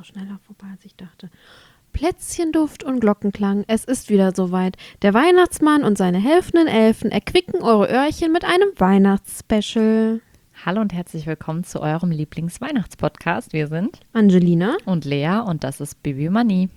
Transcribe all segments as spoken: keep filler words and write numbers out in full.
schneller vorbei, als ich dachte. Plätzchenduft und Glockenklang, es ist wieder soweit. Der Weihnachtsmann und seine helfenden Elfen erquicken eure Öhrchen mit einem Weihnachtsspecial. Hallo und herzlich willkommen zu eurem Lieblings-Weihnachtspodcast. Wir sind Angelina und Lea und das ist Bibi Mani.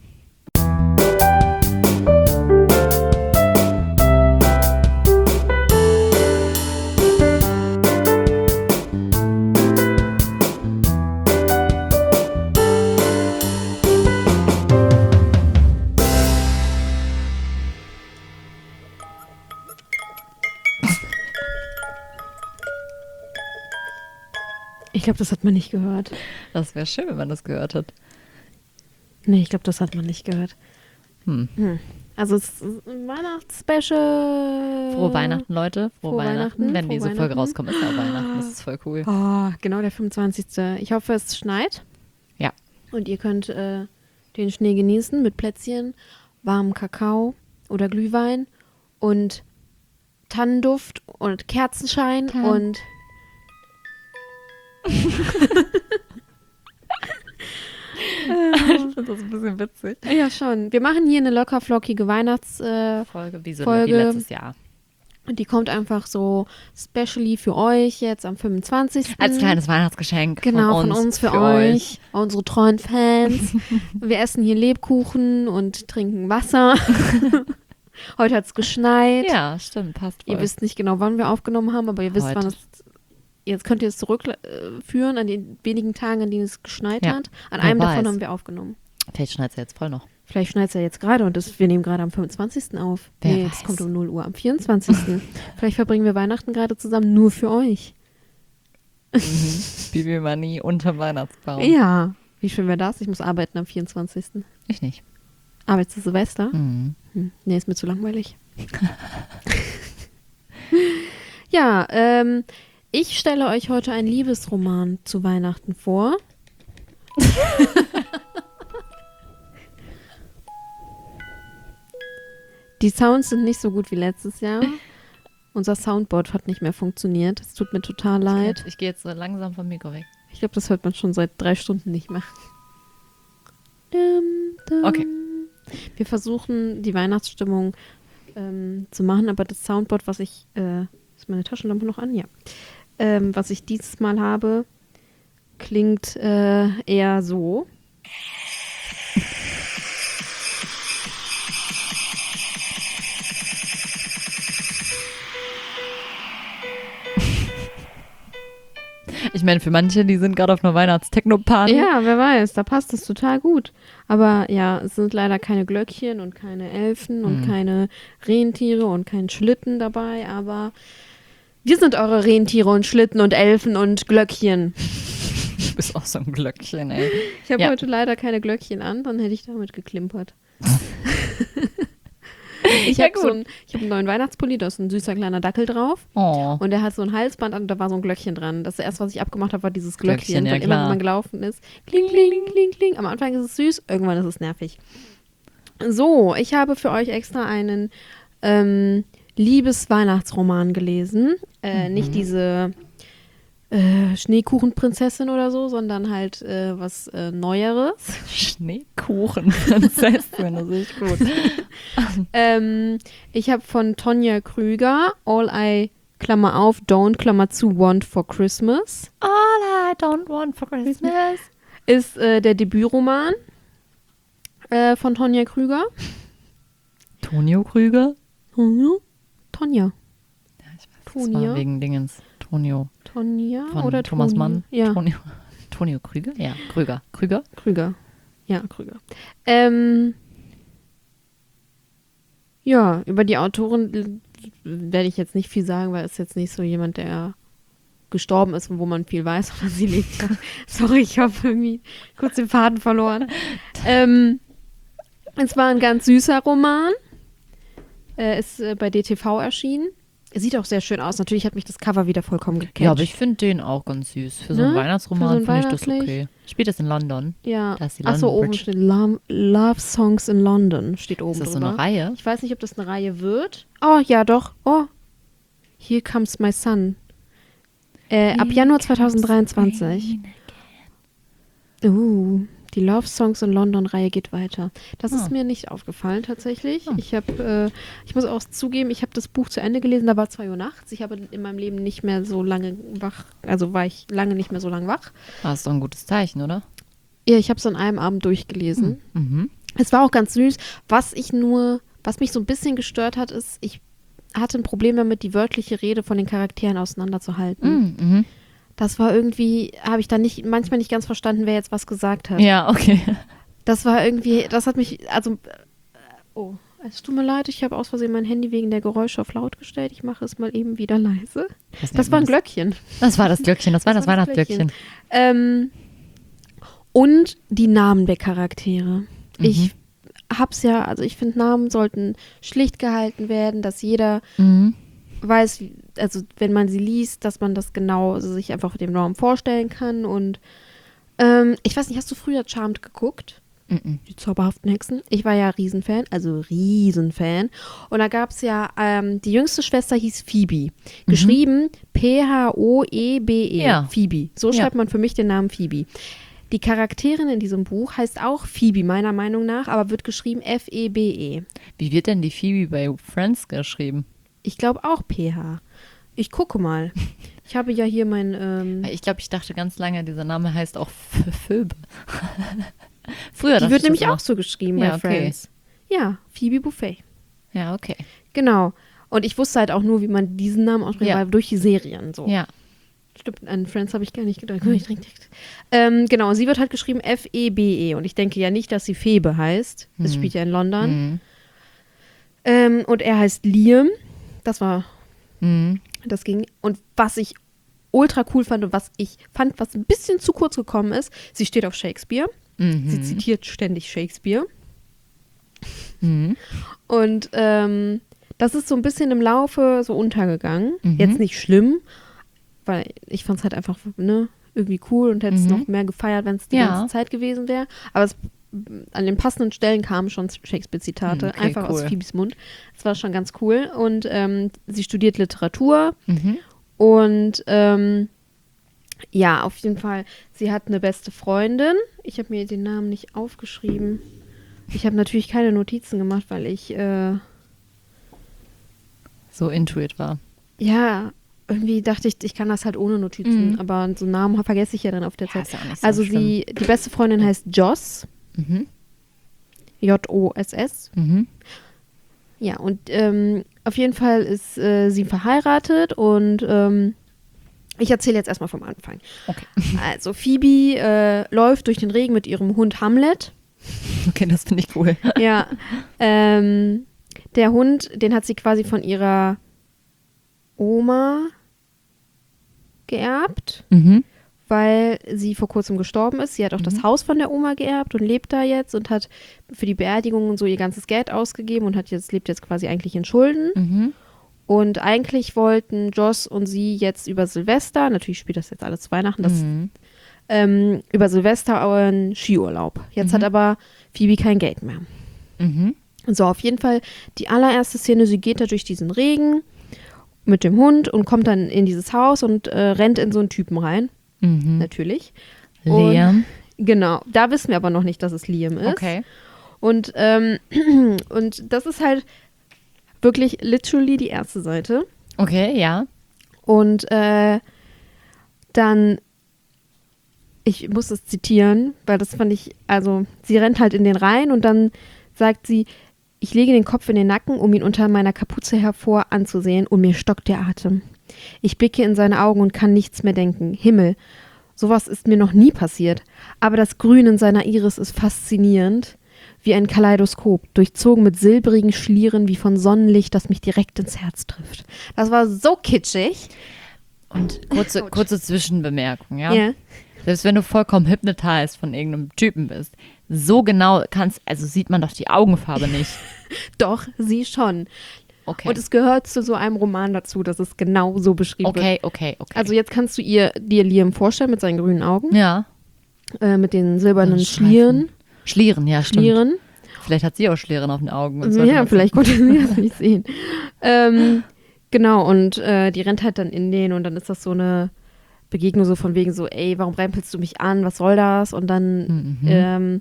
Ich glaube, das hat man nicht gehört. Das wäre schön, wenn man das gehört hat. Nee, ich glaube, das hat man nicht gehört. Hm. Hm. Also es ist ein Weihnachtsspecial. Frohe Weihnachten, Leute. Frohe, Frohe Weihnachten. Weihnachten. Wenn Frohe diese Folge Weihnachten. rauskommt, ist ja Weihnachten. Das ist voll cool. Oh, genau, der fünfundzwanzigste Ich hoffe, es schneit. Ja. Und ihr könnt äh, den Schnee genießen mit Plätzchen, warmem Kakao oder Glühwein und Tannenduft und Kerzenschein Tann. und Ich finde das ein bisschen witzig. ja, schon. Wir machen hier eine locker flockige Weihnachtsfolge. Äh, Folge wie so Folge. wie letztes Jahr. und die kommt einfach so specially für euch jetzt am fünfundzwanzigsten Als kleines Weihnachtsgeschenk Genau, von uns, von uns für, für euch, unsere treuen Fans. Wir essen hier Lebkuchen und trinken Wasser. Heute hat es geschneit. Ja, stimmt, passt voll. Ihr wisst nicht genau, wann wir aufgenommen haben, aber ihr wisst, Heute. wann es. Jetzt könnt ihr es zurückführen an den wenigen Tagen, an denen es geschneit Ja, hat. An wer einem weiß. davon haben wir aufgenommen. Vielleicht schneit es ja jetzt voll noch. Vielleicht schneit es ja jetzt gerade und das, wir nehmen gerade am fünfundzwanzigsten auf. Wer nee, weiß. es kommt um null Uhr am vierundzwanzigsten Vielleicht verbringen wir Weihnachten gerade zusammen nur für euch. Mhm. Bibi Mani unterm Weihnachtsbaum. Ja, wie schön wäre das? Ich muss arbeiten am vierundzwanzigsten Ich nicht. Arbeitest du Silvester? Mhm. Hm. Nee, ist mir zu langweilig. Ja, ähm, ich stelle euch heute einen Liebesroman zu Weihnachten vor. Die Sounds sind nicht so gut wie letztes Jahr. Unser Soundboard hat nicht mehr funktioniert. Es tut mir total leid. Ich gehe jetzt so langsam vom Mikro weg. Ich glaube, das hört man schon seit drei Stunden nicht mehr. Dum, dum. Okay. Wir versuchen, die Weihnachtsstimmung ähm, zu machen, aber das Soundboard, was ich, äh, ist meine Taschenlampe noch an? Ja. Ähm, was ich dieses Mal habe, klingt äh, eher so. Ich meine, für manche, die sind gerade auf einer Weihnachtstechno-Party. Ja, wer weiß, da passt es total gut. Aber ja, es sind leider keine Glöckchen und keine Elfen und Mhm. keine Rentiere und kein Schlitten dabei, aber wir sind eure Rentiere und Schlitten und Elfen und Glöckchen. Du bist auch so ein Glöckchen, ey. Ich habe Ja. heute leider keine Glöckchen an, dann hätte ich damit geklimpert. ich Ja, habe gut. so ein, ich hab einen neuen Weihnachtspulli, da ist ein süßer kleiner Dackel drauf. Oh. Und der hat so ein Halsband an und da war so ein Glöckchen dran. Das erste, was ich abgemacht habe, war dieses Glöckchen. Glöckchen, ja, weil immer, klar. wenn man gelaufen ist, kling, kling, kling, kling. Am Anfang ist es süß, irgendwann ist es nervig. So, ich habe für euch extra einen ähm, Liebes-Weihnachtsroman gelesen. Äh, Mhm. Nicht diese äh, Schneekuchenprinzessin oder so, sondern halt äh, was äh, Neueres. Schneekuchenprinzessin, das ist gut. Ähm, ich habe von Tonja Krüger All I, Klammer auf, Don't, Klammer zu, Want for Christmas. All I don't want for Christmas. Ist äh, der Debütroman äh, von Tonja Krüger. Tonio Krüger? Tonja? Tonja. Ja, ich weiß, das Tonio. war wegen Dingens. Tonio. Tonja Von oder Thomas Toni? Mann. Ja, Tonio. Tonio Krüger? Ja, Krüger. Krüger? Krüger. Ja, Krüger. Ähm, ja, über die Autorin l- werde ich jetzt nicht viel sagen, weil es jetzt nicht so jemand, der gestorben ist und wo man viel weiß, aber sie lebt ja. Sorry, ich habe irgendwie kurz den Faden verloren. ähm, es war ein ganz süßer Roman. Äh, ist äh, bei D T V erschienen. Er sieht auch sehr schön aus. Natürlich hat mich das Cover wieder vollkommen gecatcht. Ja, aber ich finde den auch ganz süß. Für so einen Ne? Weihnachtsroman Für so ein finde ich das weihnachtlich- okay. Spielt das in London? Ja. Da ist die Achso, London oben Bridge. steht Love, Love Songs in London. Steht oben Ist das so drüber. eine Reihe? Ich weiß nicht, ob das eine Reihe wird. Oh, ja, doch. Oh. Here Comes My Son. Äh, ab Here Januar comes zweitausenddreiundzwanzig. rain again. Uh, Die Love Songs in London-Reihe geht weiter. Das Ah. ist mir nicht aufgefallen tatsächlich. Ah. Ich habe, äh, ich muss auch zugeben, ich habe das Buch zu Ende gelesen, da war zwei Uhr nachts. Ich habe in meinem Leben nicht mehr so lange wach, also war ich lange nicht mehr so lange wach. Das ist doch ein gutes Zeichen, oder? Ja, ich habe es an einem Abend durchgelesen. Mhm. Es war auch ganz süß. Was ich nur, was mich so ein bisschen gestört hat, ist, ich hatte ein Problem damit, die wörtliche Rede von den Charakteren auseinanderzuhalten. Mhm. Mhm. Das war irgendwie, habe ich dann nicht, manchmal nicht ganz verstanden, wer jetzt was gesagt hat. Ja, okay. Das war irgendwie, das hat mich, also, äh, oh, es tut mir leid, ich habe aus Versehen mein Handy wegen der Geräusche auf laut gestellt. Ich mache es mal eben wieder leise. Was Das nennt war ein man Glöckchen. Das war das Glöckchen, das war das, Das war das Weihnachtsglöckchen. Ähm, und die Namen der Charaktere. Mhm. Ich hab's ja, also ich finde, Namen sollten schlicht gehalten werden, dass jeder Mhm. weiß, wie- also wenn man sie liest, dass man das genau also sich einfach dem Raum vorstellen kann. Und ähm, ich weiß nicht, hast du früher Charmed geguckt? Mhm. Die zauberhaften Hexen. Ich war ja Riesenfan, also Riesenfan. Und da gab es ja, ähm, die jüngste Schwester hieß Phoebe. Geschrieben P H O E B E. Ja. Phoebe. So Ja. schreibt man für mich den Namen Phoebe. Die Charakterin in diesem Buch heißt auch Phoebe, meiner Meinung nach, aber wird geschrieben F E B E. Wie wird denn die Phoebe bei Friends geschrieben? Ich glaube auch P H. Ich gucke mal. Ich habe ja hier mein, ähm, Ich glaube, ich dachte ganz lange, dieser Name heißt auch F- Phoebe. Früher die dachte wird ich nämlich das auch immer. so geschrieben Ja, bei okay. Friends. Ja, Phoebe Buffet. Ja, okay. Genau. Und ich wusste halt auch nur, wie man diesen Namen ausspricht, Ja. weil durch die Serien so. Ja. Stimmt, an Friends habe ich gar nicht gedacht. Ich trinke direkt. Ähm, genau, sie wird halt geschrieben F E B E. Und ich denke ja nicht, dass sie Phoebe heißt. Es Hm. spielt ja in London. Mhm. Ähm, und er heißt Liam. Das war, Mhm. das ging. Und was ich ultra cool fand und was ich fand, was ein bisschen zu kurz gekommen ist, sie steht auf Shakespeare. Mhm. Sie zitiert ständig Shakespeare. Mhm. Und ähm, das ist so ein bisschen im Laufe so untergegangen. Mhm. Jetzt nicht schlimm, weil ich fand es halt einfach ne, irgendwie cool und hätte es Mhm. noch mehr gefeiert, wenn es die Ja. ganze Zeit gewesen wäre. Aber es, an den passenden Stellen kamen schon Shakespeare-Zitate, Okay, einfach aus cool. Phoebes Mund. Das war schon ganz cool. Und ähm, sie studiert Literatur Mhm. und ähm, ja, auf jeden Fall, sie hat eine beste Freundin. Ich habe mir den Namen nicht aufgeschrieben. Ich habe natürlich keine Notizen gemacht, weil ich äh, So Intuit war. ja, irgendwie dachte ich, ich kann das halt ohne Notizen, Mhm. aber so Namen vergesse ich ja dann auf der Ja, Zeit. ist ja auch nicht so Also schlimm. sie, die beste Freundin heißt Joss, Mhm. J O S S. Mhm. Ja, und ähm, auf jeden Fall ist äh, sie verheiratet und ähm, ich erzähle jetzt erstmal vom Anfang. Okay. Also Phoebe äh, läuft durch den Regen mit ihrem Hund Hamlet. Okay, das finde ich cool. Ja, ähm, der Hund, den hat sie quasi von ihrer Oma geerbt, Mhm. weil sie vor kurzem gestorben ist. Sie hat auch das Haus von der Oma geerbt und lebt da jetzt und hat für die Beerdigung und so ihr ganzes Geld ausgegeben und hat jetzt, lebt jetzt quasi eigentlich in Schulden. Mhm. Und eigentlich wollten Joss und sie jetzt über Silvester, natürlich spielt das jetzt alles zu Weihnachten, das, Mhm. ähm, über Silvester einen Skiurlaub. Jetzt Mhm. hat aber Phoebe kein Geld mehr. Mhm. So, auf jeden Fall die allererste Szene, sie geht da durch diesen Regen mit dem Hund und kommt dann in dieses Haus und äh, rennt in so einen Typen rein, Mhm. natürlich. Und- Liam. Genau, da wissen wir aber noch nicht, dass es Liam ist. Okay. Und, ähm, und das ist halt wirklich literally die erste Seite. Okay, ja. Und äh, dann, ich muss es zitieren, weil das fand ich, also sie rennt halt in den Rhein und dann sagt sie, ich lege den Kopf in den Nacken, um ihn unter meiner Kapuze hervor anzusehen und mir stockt der Atem. Ich blicke in seine Augen und kann nichts mehr denken. Himmel, sowas ist mir noch nie passiert. Aber das Grün in seiner Iris ist faszinierend, wie ein Kaleidoskop, durchzogen mit silbrigen Schlieren wie von Sonnenlicht, das mich direkt ins Herz trifft. Das war so kitschig. Und kurze, Autsch. kurze Zwischenbemerkung, ja? Ja. Selbst wenn du vollkommen hypnotized von irgendeinem Typen bist, so genau kannst, also sieht man doch die Augenfarbe nicht. Doch, sie schon. Okay. Und es gehört zu so einem Roman dazu, dass es genau so beschrieben wird. okay, okay, okay. Also jetzt kannst du ihr dir Liam vorstellen mit seinen grünen Augen, ja. äh, mit den silbernen So Streifen. Schlieren. Schlieren, ja, stimmt. Schlieren. Vielleicht hat sie auch Schlieren auf den Augen. und Also, sollte ja, man- vielleicht konnte sie das nicht sehen. Ähm, genau, und äh, die rennt halt dann in den und dann ist das so eine Begegnung so von wegen so, ey, warum rempelst du mich an, was soll das? Und dann Mhm. ähm,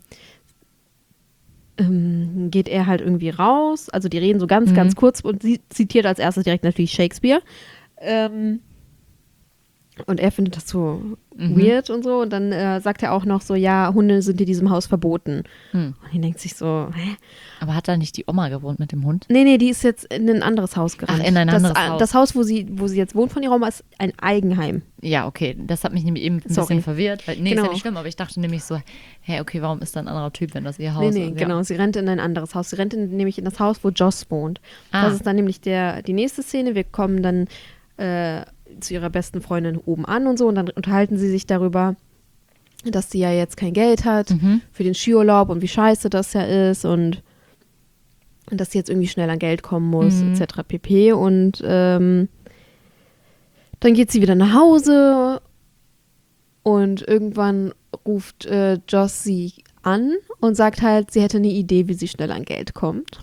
ähm, geht er halt irgendwie raus, also die reden so ganz, Mhm. ganz kurz und sie zitiert als erstes direkt natürlich Shakespeare. Ähm, und er findet das so Mhm. weird und so und dann äh, sagt er auch noch so, ja, Hunde sind in diesem Haus verboten. Hm. Und er denkt sich so, hä? Aber hat da nicht die Oma gewohnt mit dem Hund? Nee, nee, die ist jetzt in ein anderes Haus gerannt. Ach, in ein das, anderes äh, Haus. Das Haus, wo sie, wo sie jetzt wohnt von ihrer Oma, ist ein Eigenheim. Ja, okay. Das hat mich nämlich eben ein Sorry. bisschen verwirrt. Weil, nee, ist Genau. ja nicht schlimm, aber ich dachte nämlich so, hä, okay, warum ist da ein anderer Typ, wenn das ihr Nee, Haus nee, ist? genau. Sie rennt in ein anderes Haus. Sie rennt in, nämlich in das Haus, wo Joss wohnt. Ah. Das ist dann nämlich der, die nächste Szene. Wir kommen dann äh, zu ihrer besten Freundin oben an und so und dann unterhalten sie sich darüber, dass sie ja jetzt kein Geld hat Mhm. für den Skiurlaub und wie scheiße das ja ist und, und dass sie jetzt irgendwie schnell an Geld kommen muss, Mhm. et cetera pp. Und ähm, dann geht sie wieder nach Hause und irgendwann ruft äh, Joss sie an und sagt halt, sie hätte eine Idee, wie sie schnell an Geld kommt.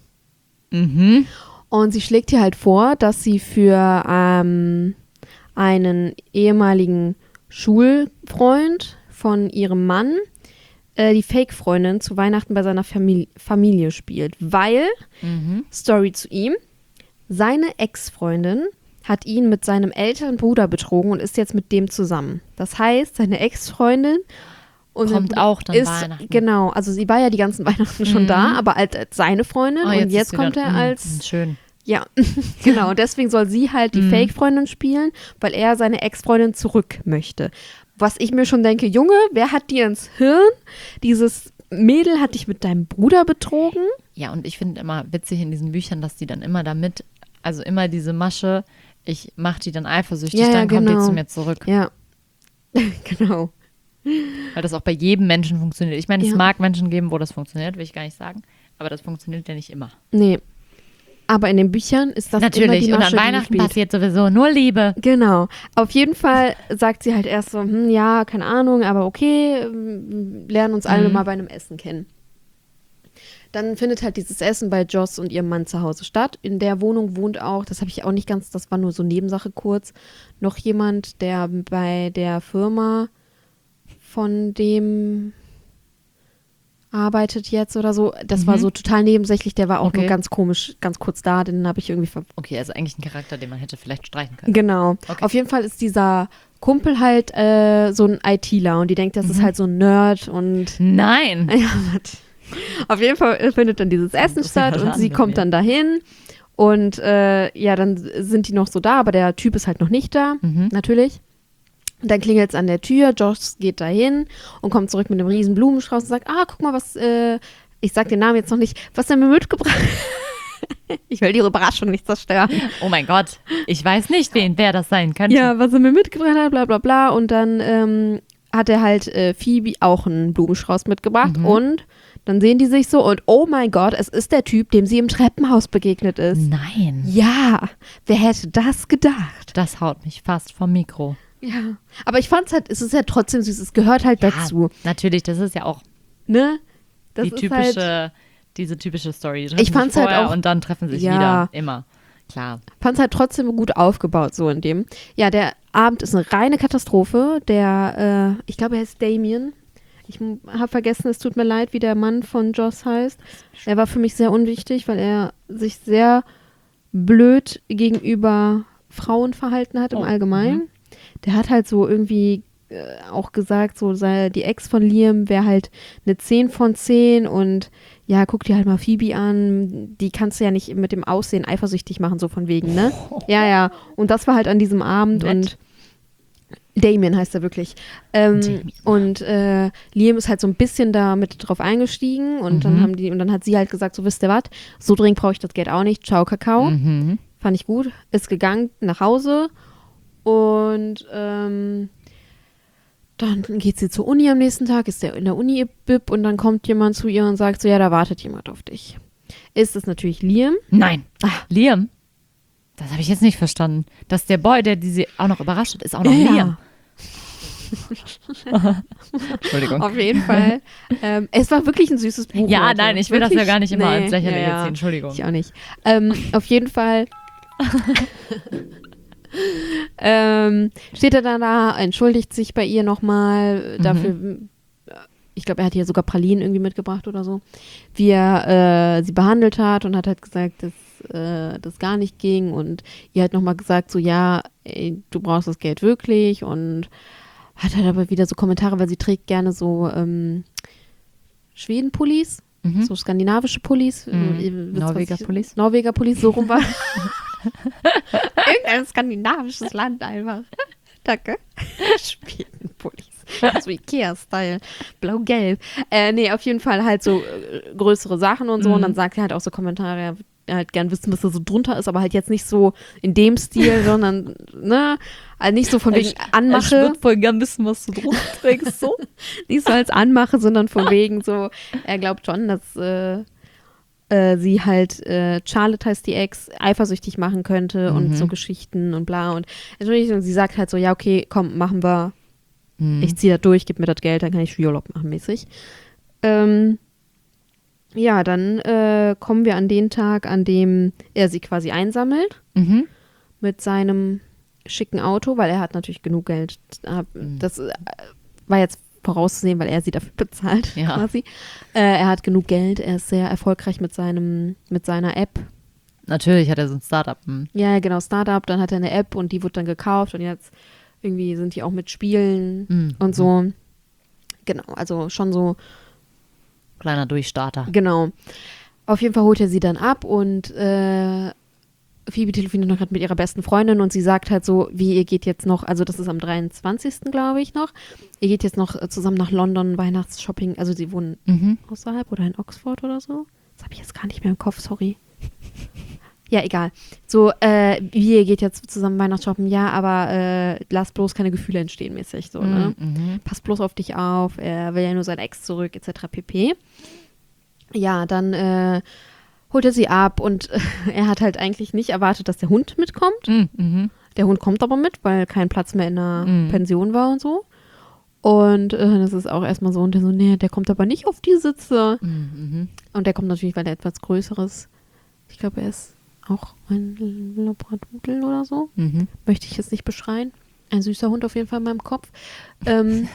Mhm. Und sie schlägt ihr halt vor, dass sie für ähm, einen ehemaligen Schulfreund von ihrem Mann äh, die Fake-Freundin zu Weihnachten bei seiner Famili- Familie spielt. Weil, Mhm. Story zu ihm, seine Ex-Freundin hat ihn mit seinem älteren Bruder betrogen und ist jetzt mit dem zusammen. Das heißt, seine Ex-Freundin und sein Kommt Bruder auch dann ist, Weihnachten. Genau, also sie war ja die ganzen Weihnachten schon Mhm. da, aber als, als seine Freundin Oh, und ist jetzt sie kommt dann- er mm, als Schön. ja, genau. Und deswegen soll sie halt die Mhm. Fake-Freundin spielen, weil er seine Ex-Freundin zurück möchte. Was ich mir schon denke, Junge, wer hat dir ins Hirn? Dieses Mädel hat dich mit deinem Bruder betrogen? Ja, und ich finde immer witzig in diesen Büchern, dass die dann immer damit, also immer diese Masche, ich mache die dann eifersüchtig, Ja, ja, dann kommt die genau. zu mir zurück. Ja, genau. Weil das auch bei jedem Menschen funktioniert. Ich meine, es Ja. mag Menschen geben, wo das funktioniert, will ich gar nicht sagen. Aber das funktioniert ja nicht immer. Nee. Aber in den Büchern ist das immer Natürlich, die und Masche, an die Weihnachten gespielt. passiert sowieso nur Liebe. Genau. Auf jeden Fall sagt sie halt erst so, hm, ja, keine Ahnung, aber okay, ähm, lernen uns alle Mhm. mal bei einem Essen kennen. Dann findet halt dieses Essen bei Joss und ihrem Mann zu Hause statt. In der Wohnung wohnt auch, das habe ich auch nicht ganz, das war nur so Nebensache kurz, noch jemand, der bei der Firma von dem arbeitet jetzt oder so. Das war Mhm. so total nebensächlich, der war auch Okay. nur ganz komisch, ganz kurz da, den habe ich irgendwie ver Okay, also eigentlich ein Charakter, den man hätte vielleicht streichen können. Genau. Okay. Auf jeden Fall ist dieser Kumpel halt äh, so ein ITler und die denkt, das ist Mhm. halt so ein Nerd und Nein. ja, was? Auf jeden Fall findet dann dieses Essen Das ist ja statt und sie angenehm. kommt dann dahin und äh, ja, dann sind die noch so da, aber der Typ ist halt noch nicht da, Mhm. natürlich. Und dann klingelt es an der Tür, Josh geht dahin und kommt zurück mit einem riesen Blumenstrauß und sagt, ah, guck mal, was, äh, ich sag den Namen jetzt noch nicht, was er mir mitgebracht Ich will die Überraschung nicht zerstören. Oh mein Gott, ich weiß nicht, wen, wer das sein könnte. Ja, was er mir mitgebracht hat, bla bla bla. Und dann ähm, hat er halt äh, Phoebe auch einen Blumenstrauß mitgebracht. Mhm. Und dann sehen die sich so und oh mein Gott, es ist der Typ, dem sie im Treppenhaus begegnet ist. Nein, Ja, wer hätte das gedacht? das haut mich fast vom Mikro. Ja, aber ich fand's halt, es ist ja trotzdem süß, es gehört halt dazu, Natürlich, das ist ja auch ne? Das die ist typische, halt, diese typische Story. Die Ich treffen fand's sich halt vorher auch- und dann treffen sich Ja. wieder. Immer. Klar. fand's halt trotzdem gut aufgebaut, so in dem. Ja, der Abend ist eine reine Katastrophe. Der, äh, ich glaube, er heißt Damien. Ich habe vergessen, es tut mir leid, wie der Mann von Joss heißt. Er war für mich sehr unwichtig, weil er sich sehr blöd gegenüber Frauen verhalten hat im Oh, Allgemeinen. Der hat halt so irgendwie äh, auch gesagt, so sei, die Ex von Liam wäre halt eine zehn von zehn und ja, guck dir halt mal Phoebe an, die kannst du ja nicht mit dem Aussehen eifersüchtig machen, so von wegen, ne? Ja, ja. Und das war halt an diesem Abend Nett. und Damien heißt er wirklich. Ähm, Damien. und äh, Liam ist halt so ein bisschen da mit drauf eingestiegen und dann Mhm. haben die, und dann hat sie halt gesagt, so wisst ihr was, so dringend brauche ich das Geld auch nicht. Ciao, Kakao. Mhm. Fand ich gut. Ist gegangen nach Hause und ähm, dann geht sie zur Uni am nächsten Tag, ist der in der Uni Bib und dann kommt jemand zu ihr und sagt so, ja, da wartet jemand auf dich. Ist es natürlich Liam. Nein. Ah. Liam? Das habe ich jetzt nicht verstanden. Dass der Boy, der diese auch noch überrascht hat, ist auch noch Ja. Liam. Entschuldigung. Auf jeden Fall. ähm, es war wirklich ein süßes Buch. Ja, Leute. nein, ich will das ja Wirklich? gar nicht immer Nee, als lächerlich ja, ja. ziehen. Entschuldigung. Ich auch nicht. Ähm, auf jeden Fall ähm, steht er dann da, entschuldigt sich bei ihr nochmal dafür, mhm. ich glaube, er hat ihr sogar Pralinen irgendwie mitgebracht oder so, wie er äh, sie behandelt hat und hat halt gesagt, dass äh, das gar nicht ging und ihr halt nochmal gesagt, so ja, ey, du brauchst das Geld wirklich und hat halt aber wieder so Kommentare, weil sie trägt gerne so ähm, Schweden-Pullis, mhm. so skandinavische Pullis. Mhm. Norweger-Pullis. Norweger-Pullis, so rum war. Irgendein skandinavisches Land einfach. Danke. Schweden-Pullis. So Ikea-Style. Blau-gelb. Äh, nee, auf jeden Fall halt so äh, größere Sachen und so. Mhm. Und dann sagt er halt auch so Kommentare, er würde halt gern wissen, was da so drunter ist, aber halt jetzt nicht so in dem Stil, sondern, ne, also nicht so von wegen Anmache. Ich würde voll gern wissen, was du drunter trägst, so. Nicht so als Anmache, sondern von wegen so, er glaubt schon, dass äh, äh, sie halt, äh, Charlotte heißt die Ex, eifersüchtig machen könnte mhm. und so Geschichten und bla und natürlich, und sie sagt halt so, ja, okay, komm, machen wir, mhm. ich ziehe da durch, gib mir das Geld, dann kann ich Urlaub machen, mäßig. Ähm, Ja, dann äh, kommen wir an den Tag, an dem er sie quasi einsammelt mhm. mit seinem schicken Auto, weil er hat natürlich genug Geld. Das äh, war jetzt vorauszusehen, weil er sie dafür bezahlt ja. quasi. Äh, er hat genug Geld, er ist sehr erfolgreich mit seinem, mit seiner App. Natürlich hat er so ein Startup. Hm. Ja, genau, Startup, dann hat er eine App und die wird dann gekauft und jetzt irgendwie sind die auch mit Spielen mhm. und so. Genau, also schon so kleiner Durchstarter. Genau. Auf jeden Fall holt er sie dann ab und äh, Phoebe telefoniert noch gerade mit ihrer besten Freundin und sie sagt halt so, wie ihr geht jetzt noch, also das ist am dreiundzwanzigsten glaube ich noch, ihr geht jetzt noch zusammen nach London Weihnachtsshopping, also sie wohnen mhm. außerhalb oder in Oxford oder so. Das habe ich jetzt gar nicht mehr im Kopf, sorry. Ja, egal. So, äh, wie ihr geht jetzt zusammen Weihnachtsshoppen, ja, aber äh, lasst bloß keine Gefühle entstehen mäßig, so, ne? Mhm. Passt bloß auf dich auf, er will ja nur seinen Ex zurück, et cetera pp. Ja, dann äh, holt er sie ab und äh, er hat halt eigentlich nicht erwartet, dass der Hund mitkommt. Mhm. Der Hund kommt aber mit, weil kein Platz mehr in der mhm. Pension war und so. Und äh, das ist auch erstmal so, und der so, nee, der kommt aber nicht auf die Sitze. Mhm. Und der kommt natürlich, weil er etwas Größeres, ich glaube, er ist auch ein Labradudel oder so. Mhm. Möchte ich jetzt nicht beschreien. Ein süßer Hund auf jeden Fall in meinem Kopf. Ähm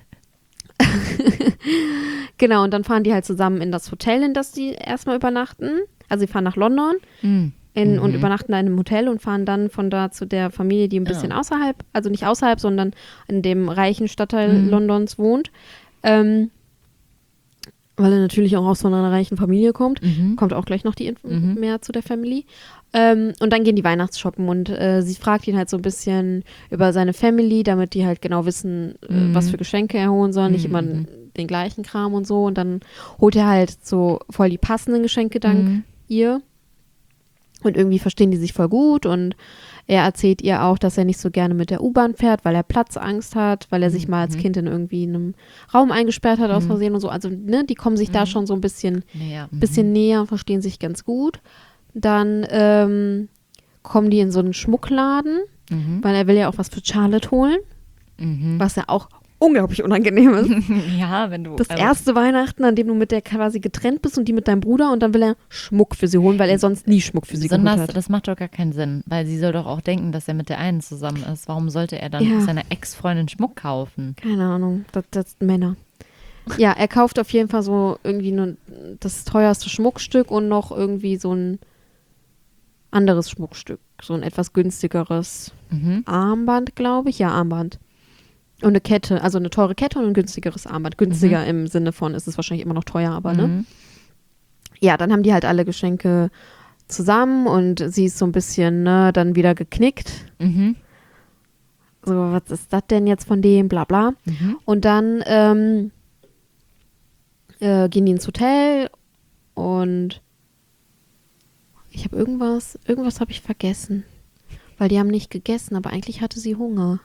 genau, und dann fahren die halt zusammen in das Hotel, in das die erstmal übernachten. Also sie fahren nach London mhm. in, und übernachten da in einem Hotel und fahren dann von da zu der Familie, die ein bisschen ja. außerhalb, also nicht außerhalb, sondern in dem reichen Stadtteil mhm. Londons wohnt. Ähm weil er natürlich auch aus so einer reichen Familie kommt. Mhm. Kommt auch gleich noch die Info mhm. mehr zu der Family. Ähm, und dann gehen die Weihnachtsshoppen und äh, sie fragt ihn halt so ein bisschen über seine Family, damit die halt genau wissen, mhm. äh, was für Geschenke er holen soll, nicht mhm. immer den gleichen Kram und so. Und dann holt er halt so voll die passenden Geschenke dank mhm. ihr. Und irgendwie verstehen die sich voll gut und er erzählt ihr auch, dass er nicht so gerne mit der U-Bahn fährt, weil er Platzangst hat, weil er sich mal als mhm. Kind in irgendwie einem Raum eingesperrt hat aus Versehen und so. Also, ne, die kommen sich mhm. da schon so ein bisschen näher, bisschen näher und verstehen sich ganz gut. Dann ähm, kommen die in so einen Schmuckladen, mhm. weil er will ja auch was für Charlotte holen, mhm. was ja auch unglaublich unangenehm ist. Ja, wenn du... Das also erste Weihnachten, an dem du mit der quasi getrennt bist und die mit deinem Bruder und dann will er Schmuck für sie holen, weil er sonst nie Schmuck für sie geholt hat. Das macht doch gar keinen Sinn, weil sie soll doch auch denken, dass er mit der einen zusammen ist. Warum sollte er dann ja. seiner Ex-Freundin Schmuck kaufen? Keine Ahnung, das, das sind Männer. Ja, er kauft auf jeden Fall so irgendwie nur das teuerste Schmuckstück und noch irgendwie so ein anderes Schmuckstück, so ein etwas günstigeres mhm. Armband, glaube ich. Ja, Armband. Und eine Kette, also eine teure Kette und ein günstigeres Armband. Günstiger mhm. im Sinne von, ist es wahrscheinlich immer noch teuer, aber mhm. ne? Ja, dann haben die halt alle Geschenke zusammen und sie ist so ein bisschen, ne, dann wieder geknickt. Mhm. So, was ist das denn jetzt von dem, bla bla. Mhm. Und dann ähm, äh, gehen die ins Hotel und ich habe irgendwas, irgendwas habe ich vergessen. Weil die haben nicht gegessen, aber eigentlich hatte sie Hunger.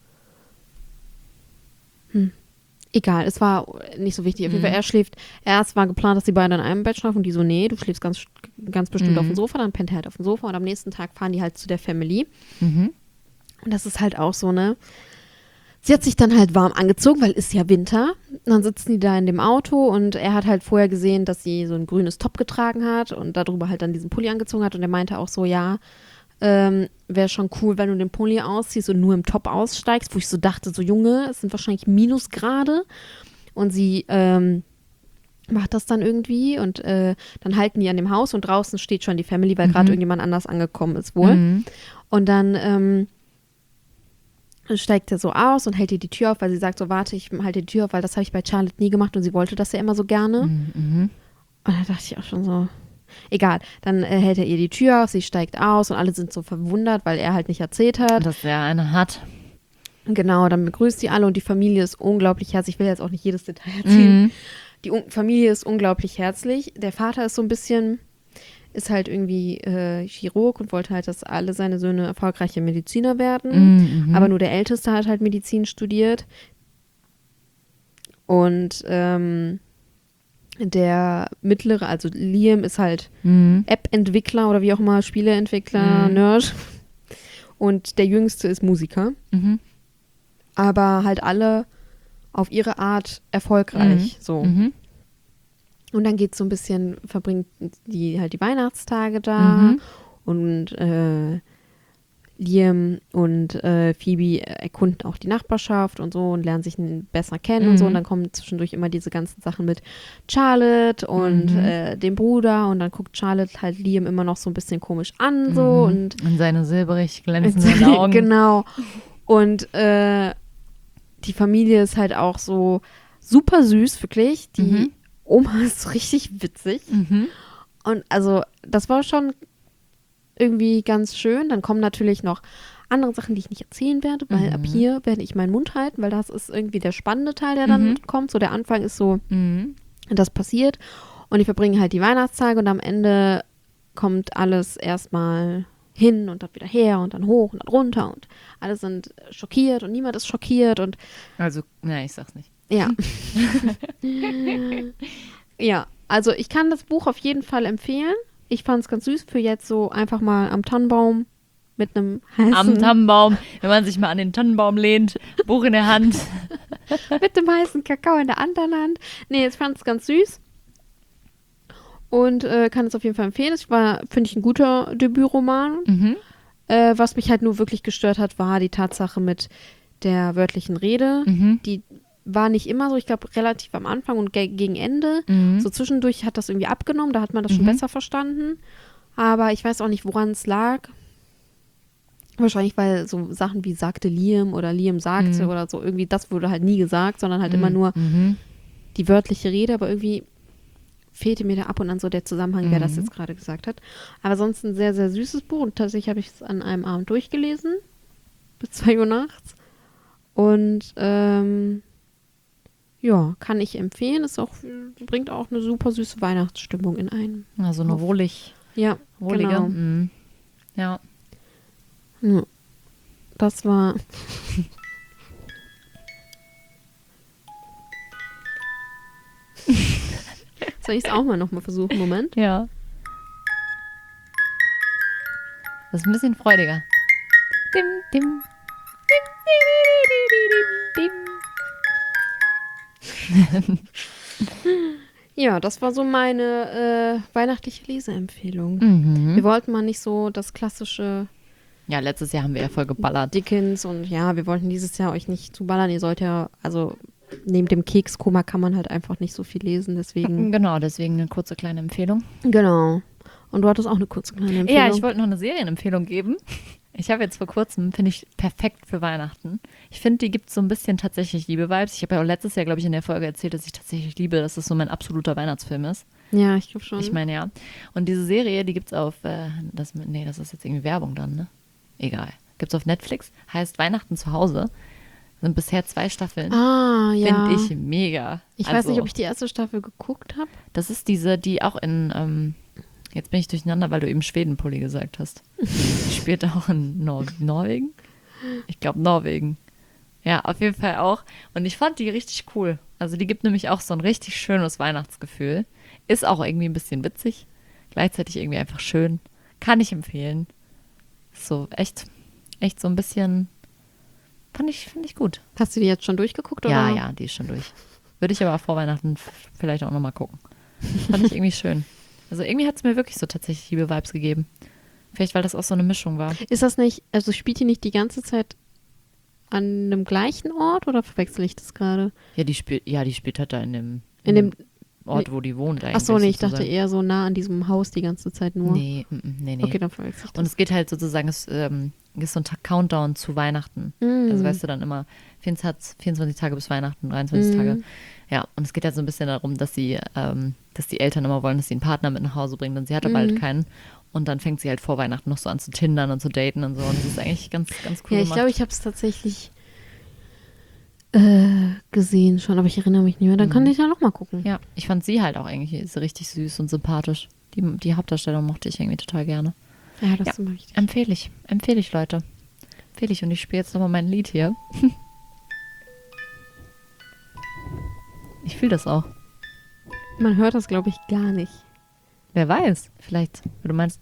Hm. Egal, es war nicht so wichtig. Auf jeden Fall, er schläft, erst war geplant, dass die beiden in einem Bett schlafen und die so, nee, du schläfst ganz, ganz bestimmt mhm. auf dem Sofa, dann pennt er halt auf dem Sofa und am nächsten Tag fahren die halt zu der Family. Mhm. Und das ist halt auch so, ne, sie hat sich dann halt warm angezogen, weil es ist ja Winter. Und dann sitzen die da in dem Auto und er hat halt vorher gesehen, dass sie so ein grünes Top getragen hat und darüber halt dann diesen Pulli angezogen hat und er meinte auch so, ja, ähm, wäre schon cool, wenn du den Pulli ausziehst und nur im Top aussteigst, wo ich so dachte, so Junge, es sind wahrscheinlich Minusgrade. Und sie ähm, macht das dann irgendwie und äh, dann halten die an dem Haus und draußen steht schon die Family, weil Mhm. gerade irgendjemand anders angekommen ist wohl. Mhm. Und dann ähm, steigt er so aus und hält ihr die Tür auf, weil sie sagt so, warte, ich halte die Tür auf, weil das habe ich bei Charlotte nie gemacht und sie wollte das ja immer so gerne. Mhm. Und da dachte ich auch schon so, egal, dann äh, hält er ihr die Tür auf, sie steigt aus und alle sind so verwundert, weil er halt nicht erzählt hat. Dass er eine hat. Genau, dann begrüßt sie alle und die Familie ist unglaublich herzlich. Ich will jetzt auch nicht jedes Detail erzählen. Mhm. Die Un- Familie ist unglaublich herzlich. Der Vater ist so ein bisschen, ist halt irgendwie äh, Chirurg und wollte halt, dass alle seine Söhne erfolgreiche Mediziner werden. Mhm. Aber nur der Älteste hat halt Medizin studiert. Und ähm, der Mittlere, also Liam, ist halt Mhm. App-Entwickler oder wie auch immer, Spieleentwickler, Mhm. Nerd. Und der Jüngste ist Musiker. Mhm. Aber halt alle auf ihre Art erfolgreich. So. Mhm. Und dann geht so ein bisschen, verbringt die halt die Weihnachtstage da Mhm. und äh, Liam und äh, Phoebe erkunden auch die Nachbarschaft und so und lernen sich n- besser kennen und so. Mhm. Und dann kommen zwischendurch immer diese ganzen Sachen mit Charlotte und Mhm. äh, dem Bruder und dann guckt Charlotte halt Liam immer noch so ein bisschen komisch an so Mhm. und Und seine silberig glänzenden Augen. genau. Und äh, die Familie ist halt auch so super süß, wirklich. Die Mhm. Oma ist richtig witzig. Mhm. Und also, das war schon irgendwie ganz schön. Dann kommen natürlich noch andere Sachen, die ich nicht erzählen werde, weil Mhm. ab hier werde ich meinen Mund halten, weil das ist irgendwie der spannende Teil, der dann Mhm. kommt. So der Anfang ist so, Mhm. das passiert. Und die verbringen halt die Weihnachtstage und am Ende kommt alles erstmal hin und dann wieder her und dann hoch und dann runter und alle sind schockiert und niemand ist schockiert und Also, na, ich sag's nicht. ja. Ja, also ich kann das Buch auf jeden Fall empfehlen. Ich fand es ganz süß für jetzt so einfach mal am Tannenbaum mit einem heißen, Am Tannenbaum, wenn man sich mal an den Tannenbaum lehnt, Buch in der Hand. mit dem heißen Kakao in der anderen Hand. Nee, ich fand es ganz süß. Und äh, kann es auf jeden Fall empfehlen. Es war, finde ich, ein guter Debütroman. Mhm. Äh, was mich halt nur wirklich gestört hat, war die Tatsache mit der wörtlichen Rede. Mhm. Die war nicht immer so, ich glaube, relativ am Anfang und ge gegen Ende. Mhm. So zwischendurch hat das irgendwie abgenommen, da hat man das schon Mhm. besser verstanden. Aber ich weiß auch nicht, woran es lag. Wahrscheinlich, weil so Sachen wie sagte Liam oder Liam sagte Mhm. oder so, irgendwie, das wurde halt nie gesagt, sondern halt immer nur Mhm. die wörtliche Rede, aber irgendwie fehlte mir da ab und an so der Zusammenhang, wer das Mhm. jetzt gerade gesagt hat. Aber sonst ein sehr, sehr süßes Buch und tatsächlich habe ich es an einem Abend durchgelesen, bis zwei Uhr nachts. Und ähm, ja, kann ich empfehlen. Ist auch, bringt auch eine super süße Weihnachtsstimmung in einen. Also eine wohlig, Ja, wohlige. genau. Mhm. Ja. Ja. Das war. Soll ich es auch mal nochmal versuchen? Moment. Ja. Das ist ein bisschen freudiger. Dim, dim. Dim, di, di, di, di, dim, dim. Ja, das war so meine äh, weihnachtliche Leseempfehlung. Mhm. Wir wollten mal nicht so das klassische Ja, letztes Jahr haben wir ja voll geballert. Dickens und ja, wir wollten dieses Jahr euch nicht zuballern. Ihr sollt ja, also neben dem Kekskoma kann man halt einfach nicht so viel lesen, deswegen. Genau, deswegen eine kurze kleine Empfehlung. Genau. Und du hattest auch eine kurze kleine Empfehlung. Ja, ich wollte noch eine Serienempfehlung geben. Ich habe jetzt vor kurzem, finde ich, perfekt für Weihnachten. Ich finde, die gibt so ein bisschen tatsächlich Liebe-Vibes. Ich habe ja auch letztes Jahr, glaube ich, in der Folge erzählt, dass ich tatsächlich liebe, dass es so mein absoluter Weihnachtsfilm ist. Ja, ich glaube schon. Ich meine, ja. Und diese Serie, die gibt es auf, äh, das, nee, das ist jetzt irgendwie Werbung dann, ne? Egal. Gibt es auf Netflix. Heißt Weihnachten zu Hause. Sind bisher zwei Staffeln. ah, ja. Finde ich mega. Ich weiß Also, nicht, ob ich die erste Staffel geguckt habe. Das ist diese, die auch in, ähm, jetzt bin ich durcheinander, weil du eben Schwedenpulli gesagt hast. Die spielt auch in Nor Norwegen? Ich glaube Norwegen. Ja, auf jeden Fall auch. Und ich fand die richtig cool. Also die gibt nämlich auch so ein richtig schönes Weihnachtsgefühl. Ist auch irgendwie ein bisschen witzig. Gleichzeitig irgendwie einfach schön. Kann ich empfehlen. So echt, echt so ein bisschen, fand ich, finde ich gut. Hast du die jetzt schon durchgeguckt? Ja, oder? ja, die ist schon durch. Würde ich aber vor Weihnachten f- vielleicht auch nochmal gucken. Fand ich irgendwie schön. Also irgendwie hat es mir wirklich so tatsächlich Liebe-Vibes gegeben. Vielleicht, weil das auch so eine Mischung war. Ist das nicht, also spielt die nicht die ganze Zeit an einem gleichen Ort oder verwechsel ich das gerade? Ja, die spielt, ja, die spielt halt da in dem, In dem, Ort, wo die wohnt eigentlich. ach so, nee, ich dachte sozusagen. eher so nah an diesem Haus die ganze Zeit nur. Nee, mm, mm, nee, nee. Okay, dann verwechsel ich das. Und es geht halt sozusagen, es ähm, ist so ein Ta- Countdown zu Weihnachten. Mm. Also weißt du dann immer, vierundzwanzig, vierundzwanzig Tage bis Weihnachten, dreiundzwanzig Mm. Tage. Ja, und es geht halt so ein bisschen darum, dass sie, ähm, dass die Eltern immer wollen, dass sie einen Partner mit nach Hause bringen, denn sie hatte Mm. bald keinen. Und dann fängt sie halt vor Weihnachten noch so an zu tindern und zu daten und so. Und das ist eigentlich ganz, ganz cool Ja, ich gemacht. glaube, ich habe es tatsächlich äh, gesehen schon, aber ich erinnere mich nicht mehr. Dann Mhm. kann ich ja noch mal gucken. Ja, ich fand sie halt auch eigentlich so richtig süß und sympathisch. Die, die Hauptdarstellung mochte ich irgendwie total gerne. Ja, das Ja. ist immer wichtig. Empfehle ich, empfehle ich, Leute. Empfehle ich. Und ich spiele jetzt nochmal mein Lied hier. Ich fühle das auch. Man hört das, glaube ich, gar nicht. Wer weiß, vielleicht, du meinst.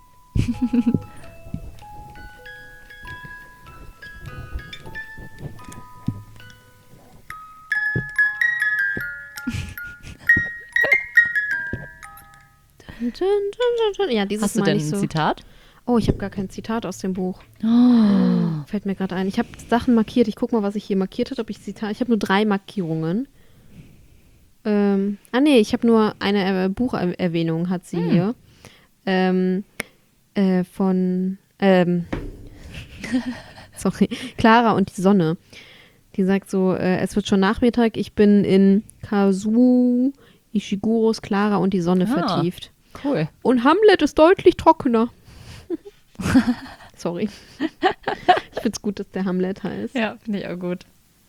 Ja, dieses Hast du Mal denn nicht ein so. Zitat? Oh, ich habe gar kein Zitat aus dem Buch. Oh. Fällt mir gerade ein. Ich habe Sachen markiert. Ich gucke mal, was ich hier markiert habe, ob ich Zitat. Ich habe nur drei Markierungen. Ähm, ah nee, ich habe nur eine äh, Bucherwähnung hat sie Hm. hier. Ähm, äh, von ähm, sorry, Clara und die Sonne. Die sagt so, äh, es wird schon Nachmittag, ich bin in Kazuo Ishiguros Clara und die Sonne Ah. vertieft. Cool. Und Hamlet ist deutlich trockener. Sorry. Ich find's gut, dass der Hamlet heißt. Ja, finde ich auch gut.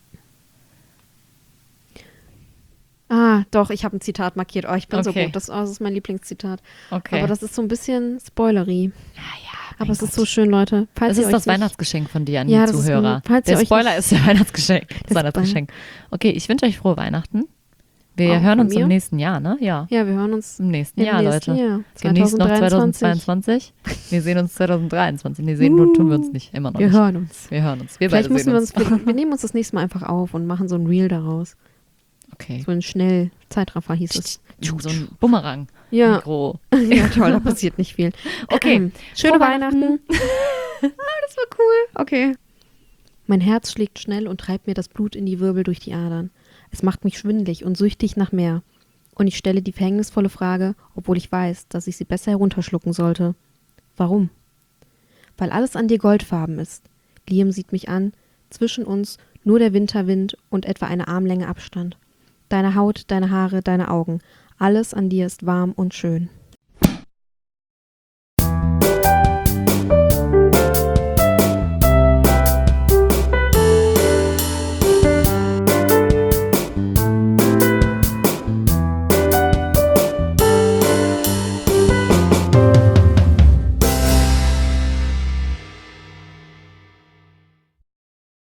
Ah, doch, ich habe ein Zitat markiert. Oh, ich bin so Okay. gut. Das, oh, das ist mein Lieblingszitat. Okay. Aber das ist so ein bisschen spoilery. ja, ja, Aber mein es ist Gott. so schön, Leute. Falls Das ihr ist euch das nicht- Weihnachtsgeschenk von dir an Ja, die das ist Zuhörer. ein- falls Der ihr euch Spoiler nicht- ist der Weihnachtsgeschenk. Das, Das Weihnachtsgeschenk. Okay, ich wünsche euch frohe Weihnachten. Wir Auch hören von uns mir? im nächsten Jahr, ne? Ja. Ja, wir hören uns Im nächsten im Jahr, nächsten Leute. Jahr. Genießt noch zweitausenddreiundzwanzig. zweitausendzweiundzwanzig. Wir sehen uns zweitausenddreiundzwanzig. Nee, sehen nur tun wir uns nicht. Immer noch Wir nicht. hören uns. Wir hören uns. Wir Vielleicht beide müssen sehen wir uns. uns, wir, wir nehmen uns das nächste Mal einfach auf und machen so ein Reel daraus. Okay. So ein schnell Zeitraffer hieß es. So ein Bumerang. Ja. Mikro. Ja, toll, da passiert nicht viel. Okay. Schöne Frohe Weihnachten. ah, das war cool. Okay. Mein Herz schlägt schnell und treibt mir das Blut in die Wirbel durch die Adern. Es macht mich schwindelig und süchtig nach mehr. Und ich stelle die verhängnisvolle Frage, obwohl ich weiß, dass ich sie besser herunterschlucken sollte. Warum? Weil alles an dir goldfarben ist. Liam sieht mich an, zwischen uns nur der Winterwind und etwa eine Armlänge Abstand. Deine Haut, deine Haare, deine Augen, alles an dir ist warm und schön.